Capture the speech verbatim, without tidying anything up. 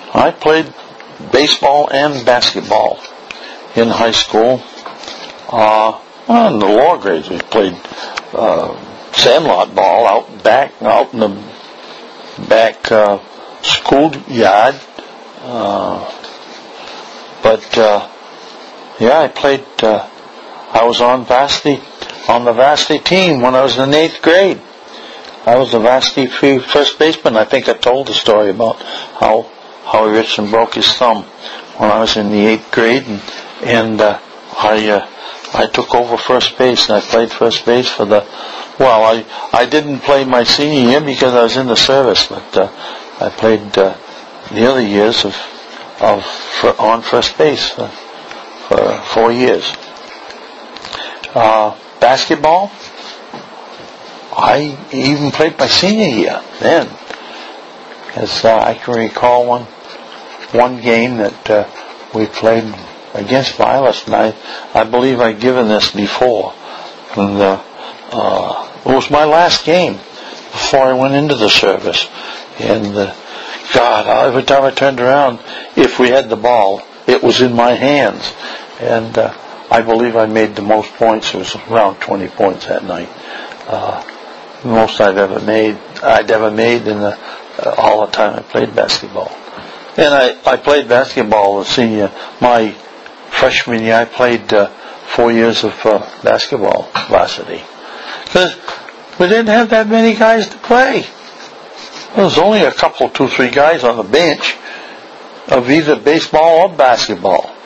I played baseball and basketball in high school. Uh, well, in the lower grades, we played uh, sandlot ball out back, out in the back uh, schoolyard. Uh, but uh, yeah, I played. Uh, I was on varsity on the varsity team when I was in eighth grade. I was the varsity first baseman. I think I told the story about how Howie Richardson broke his thumb when I was in the eighth grade, and and uh, I uh, I took over first base, and I played first base for the. Well, I I didn't play my senior year because I was in the service, but uh, I played uh, the other years of of for, on first base for, for four years. Uh, basketball, I even played my senior year then, as uh, I can recall one one game that uh, we played against Violet, and I I believe I'd given this before, and uh, uh, it was my last game before I went into the service, and uh, God, every time I turned around, if we had the ball, it was in my hands, and uh, I believe I made the most points. It was around twenty points that night. Uh, most I've ever made, I'd ever made in the, uh, all the time I played basketball. And I, I played basketball the senior, my freshman year. I played uh, four years of uh, basketball varsity. Because we didn't have that many guys to play. There was only a couple, two, three guys on the bench of either baseball or basketball.